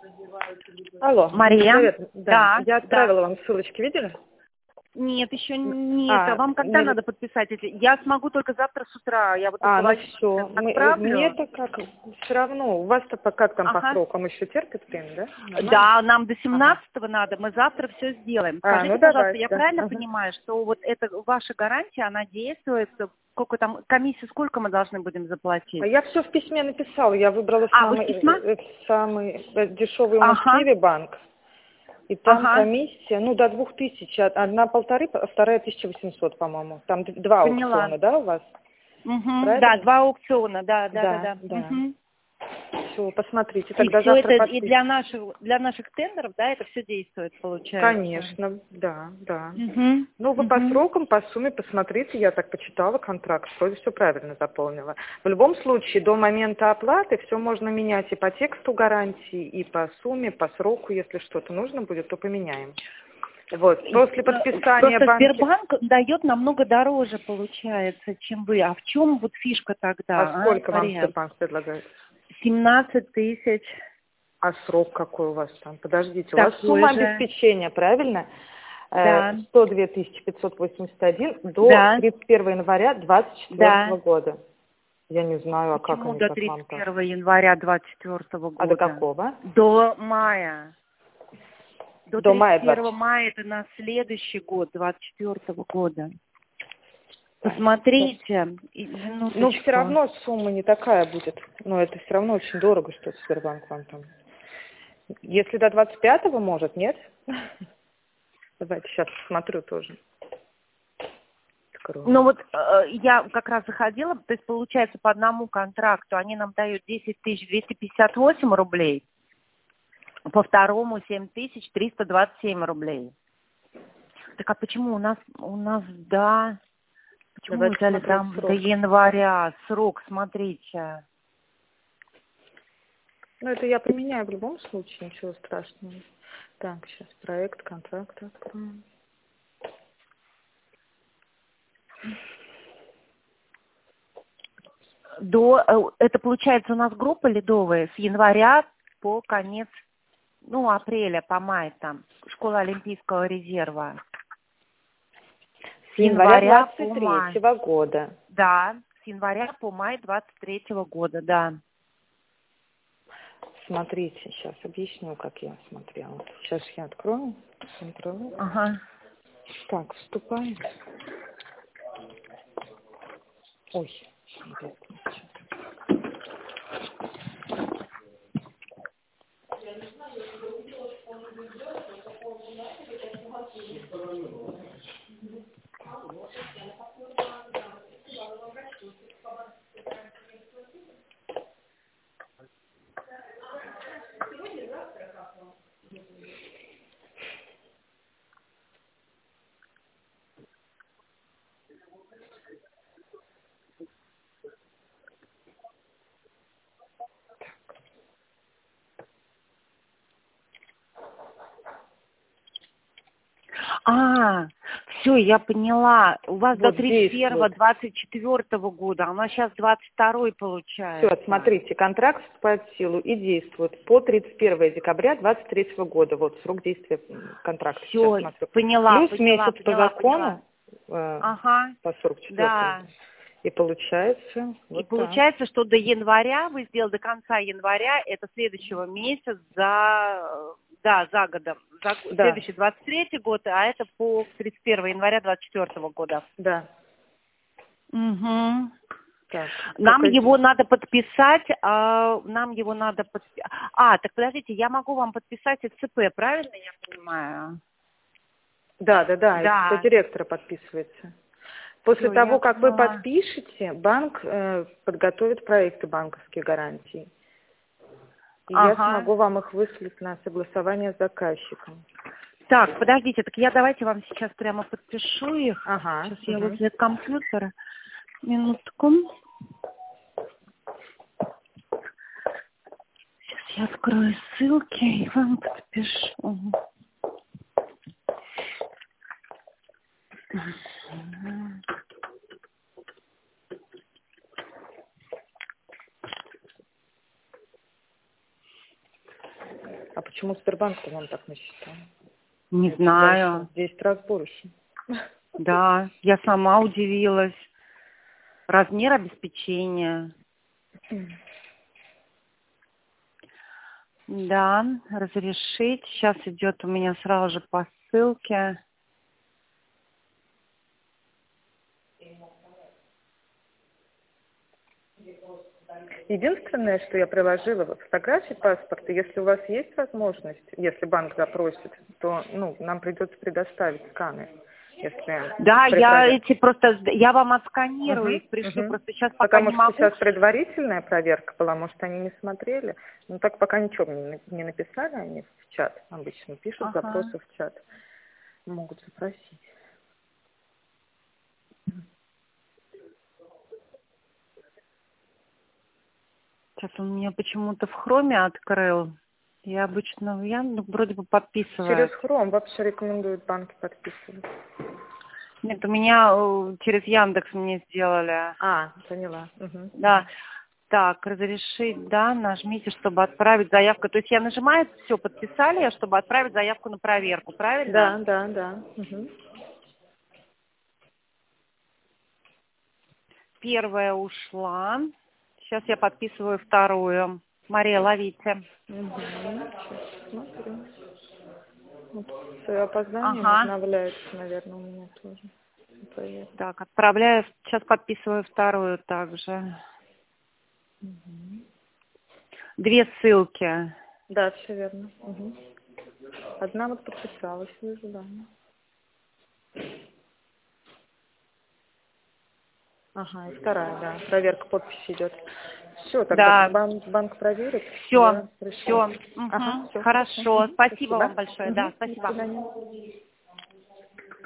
Алло, Мария? Елизавета, да. Да, Я да. отправила вам ссылочки, видели? Нет, еще нет. А вам когда надо подписать эти? Я смогу только завтра с утра. Я вот Ну половину все. отправлю. Мне-то как, все равно. У вас-то как там по Ага. срокам еще терпит время, да? Нормально? Да, нам до 17-го надо. Мы завтра все сделаем. Скажите, ну пожалуйста, давайте, я да. правильно Ага. понимаю, что вот эта ваша гарантия, она действует? Сколько там комиссию, сколько мы должны будем заплатить? Я все в письме написала. Я выбрала Вы с письма? самый дешевый у нас в Ага. Киеве банк. И там Ага. комиссия, до 2000, одна 1500, а вторая 1800, по-моему. Там два Поняла. аукциона, да, у вас? Угу. Да, Правильно? 2 аукциона, да. Да. Угу. Все, посмотрите, И тогда все завтра это и подпишем. для наших тендеров, да, это все действует, получается. Конечно, да. Угу. Вы по срокам, по сумме посмотрите, я так почитала контракт, вроде все правильно заполнила. В любом случае, до момента оплаты все можно менять и по тексту гарантии, и по сумме, по сроку, если что-то нужно будет, то поменяем. После подписания Просто банки... Сбербанк дает намного дороже, получается, чем вы. А в чем вот фишка тогда, сколько вам Мария? Сбербанк предлагает? 17 тысяч. А срок какой у вас там? Подождите, у вас Такой сумма же. обеспечения, правильно? Да. 102 581 до Да. 31 января 2024 Да. года. Я не знаю, а как Почему они до так вам так? 31 января 2024 А до года? какого? До мая. До До мая 31 20. мая это на следующий год, 24 года. Посмотрите, минуточку. Все равно сумма не такая будет. Это все равно очень дорого, что Сбербанк вам там. Если до 25-го может, нет? Давайте сейчас посмотрю тоже. Я как раз заходила, то есть получается по одному контракту они нам дают 10 258 рублей, по второму 7 327 рублей. Так а почему у нас да? Почему Давайте мы взяли смотреть там до срок. января? Срок, смотрите. Это я поменяю в любом случае, ничего страшного. Так, сейчас проект, контракт откроем. Это получается у нас группа ледовая с января по конец, апреля, по май там, школа Олимпийского резерва. С января 23-го года. Да, с января по май 23-го года, да. Смотрите, сейчас объясню, как я смотрела. Сейчас я открою. Ага. Так, вступаем. Ой, все, я поняла. У вас до действует. 31-24 года, а у нас сейчас 22-й получается. Все, смотрите, контракт вступает в силу и действует по 31 декабря 2023 года. Срок действия контракта. Все, поняла. Плюс месяц по закону, по 44. Да. И получается получается, что до января, вы сделали до конца января, это следующего месяца за годом. Следующий 23-й год, а это по 31 января 24 года. Да. Угу. Так, нам его надо подписать, так подождите, я могу вам подписать ЦП, правильно я понимаю? Да. ЦП директора подписывается. После того, как вы подпишете, банк подготовит проекты банковских гарантий. И я смогу вам их выслать на согласование с заказчиком. Так, подождите, давайте вам сейчас прямо подпишу их. Сейчас я возле компьютера. Минутку. Сейчас я открою ссылки и вам подпишу. А почему Сбербанк-то вам так насчитал? Не знаю. 10 раз больше. Да, я сама удивилась. Размер обеспечения. Да, разрешить. Сейчас идет у меня сразу же по ссылке. Единственное, что я приложила фотографии паспорта, если у вас есть возможность, если банк запросит, то нам придется предоставить сканы. Да, я вам отсканирую их, пришлю, Угу. просто сейчас пока Потому не что могу. сейчас предварительная проверка была, может, они не смотрели. Но так пока ничего мне не написали они в чат. Обычно пишут запросы в чат. Могут запросить. Сейчас он меня почему-то в хроме открыл. Я обычно вроде бы подписываю. Через Chrome вообще рекомендуют банки подписывать. Нет, у меня через Яндекс мне сделали. Поняла. Угу. Да. Так, разрешить, да, нажмите, чтобы отправить заявку. То есть я нажимаю, все, подписали, чтобы отправить заявку на проверку, правильно? Да. Угу. Первая ушла. Сейчас я подписываю вторую. Мария, ловите. Угу. Сейчас смотрю. С опозданием обновляется, наверное, у меня тоже. Проверка. Так, отправляю. Сейчас подписываю вторую также. Угу. 2 ссылки. Да, все верно. Угу. Одна вот подписалась, вижу, да. Ага, и вторая, да. Проверка подписи идет. Все, тогда банк проверит. Все. Ага, Хорошо. всё. Спасибо вам большое. Да, спасибо. До свидания.